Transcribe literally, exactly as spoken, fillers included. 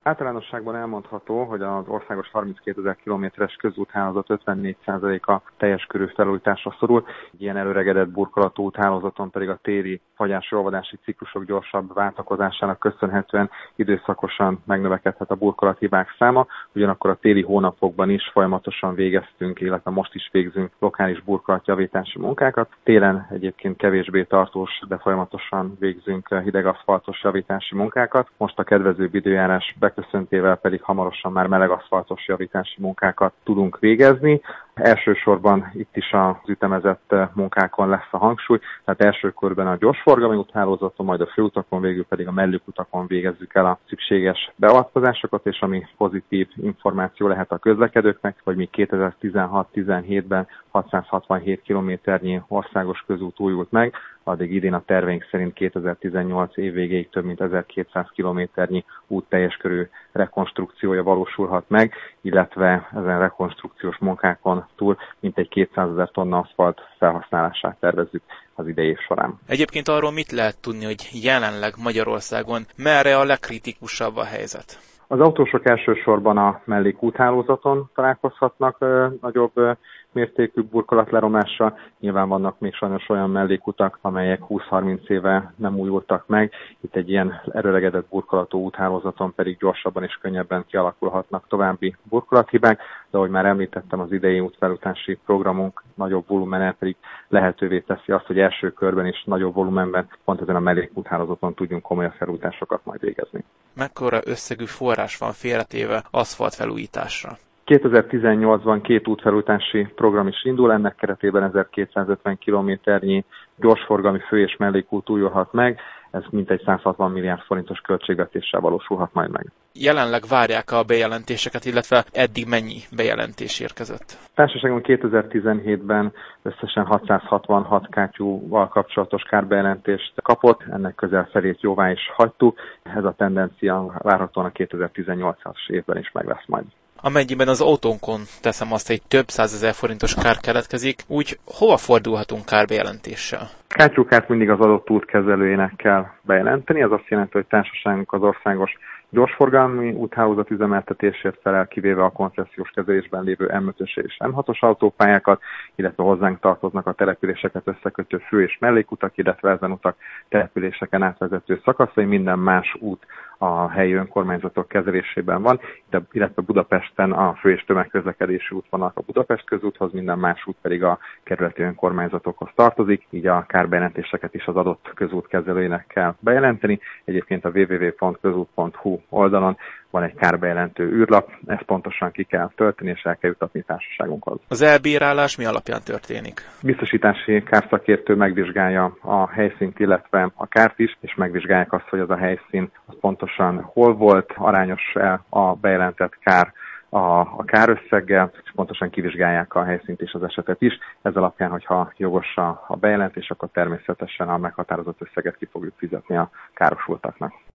Általánosságban elmondható, hogy az országos harminckétezer kilométeres közúthálózat ötvennégy százaléka teljes körű felújításra szorul. Egy ilyen előregedett burkolatú úthálózaton pedig a téli fagyási-olvadási ciklusok gyorsabb váltakozásának köszönhetően időszakosan megnövekedhet a burkolathibák száma. Ugyanakkor a téli hónapokban is folyamatosan végeztünk, illetve most is végzünk lokális burkolatjavítási munkákat. Télen egyébként kevésbé tartós, de folyamatosan végzünk hidegaszfaltos javítási munkákat. Most a kedvezőbb időjárás beköszöntével pedig hamarosan már melegaszfaltos javítási munkákat tudunk végezni. Elsősorban itt is az ütemezett munkákon lesz a hangsúly, tehát első körben a gyorsforgalmi úthálózaton, majd a főutakon, végül pedig a mellékutakon végezzük el a szükséges beavatkozásokat, és ami pozitív információ lehet a közlekedőknek, hogy még kétezer-tizenhat tizenhétben hatszázhatvanhét kilométernyi országos közút újult meg, addig idén a terveink szerint kétezer-tizennyolc év végéig több mint ezerkétszáz kilométernyi út teljes körű rekonstrukciója valósulhat meg, illetve ezen rekonstrukciós munkákon túl mintegy kétszázezer tonna aszfalt felhasználását tervezzük az idei év során. Egyébként arról mit lehet tudni, hogy jelenleg Magyarországon merre a legkritikusabb a helyzet? Az autósok elsősorban a mellékúthálózaton találkozhatnak ö, nagyobb ö, mértékű burkolatleromlással. Nyilván vannak még sajnos olyan mellékutak, amelyek húsz-harminc éve nem újultak meg. Itt egy ilyen erőregedett burkolatú úthálózaton pedig gyorsabban és könnyebben kialakulhatnak további burkolathibák, de ahogy már említettem, az idei útfelújítási programunk nagyobb volumennel pedig lehetővé teszi azt, hogy első körben is nagyobb volumenben pont ezen a mellékúthálózaton tudjunk komolyabb felújításokat majd végezni. Mekkora összegű forrás van félretéve aszfalt felújításra? kétezer-tizennyolcban két útfelújítási program is indul, ennek keretében ezerkétszázötven kilométernyi gyorsforgalmi fő- és mellékút újulhat meg, ez mintegy száz hatvan milliárd forintos költségvetéssel valósulhat majd meg. Jelenleg várják a bejelentéseket, illetve eddig mennyi bejelentés érkezett? Társaságunk kétezer-tizenhétben összesen hatszázhatvanhat kátyúval kapcsolatos kárbejelentést kapott, ennek közel felét jóvá is hagytuk, ez a tendencia várhatóan a kétezer-tizennyolcas évben is meg lesz majd. Amennyiben az autónkon teszem azt, egy több százezer forintos kár keletkezik, úgy hova fordulhatunk kárbejelentéssel? Kátyúkárt mindig az adott út kezelőjének kell bejelenteni, ez azt jelenti, hogy társaságunk az országos gyorsforgalmi úthálózat üzemeltetésért felel, kivéve a koncesziós kezelésben lévő em ötös és em hatos autópályákat, illetve hozzánk tartoznak a településeket összekötő fő- és mellékutak, illetve ezen utak településeken átvezető szakaszai, minden más út a helyi önkormányzatok kezelésében van, illetve Budapesten a fő- és tömegközlekedési útvonalak a Budapest közúthoz, minden más út pedig a kerületi önkormányzatokhoz tartozik, így a kárbejelentéseket is az adott közút kezelőjének kell bejelenteni. Egyébként a double-u double-u double-u pont közút pont hu oldalon van egy kárbejelentő űrlap, ezt pontosan ki kell tölteni, és el kell jutatni társaságunkhoz. Az elbírálás mi alapján történik? Biztosítási kárszakértő megvizsgálja a helyszínt, illetve a kárt is, és megvizsgálják azt, hogy az a helyszín az pontosan hol volt, arányos-e a bejelentett kár a, a kárösszeggel, és pontosan kivizsgálják a helyszínt és az esetet is. Ez alapján, hogyha jogos a, a bejelentés, akkor természetesen a meghatározott összeget ki fogjuk fizetni a károsultaknak.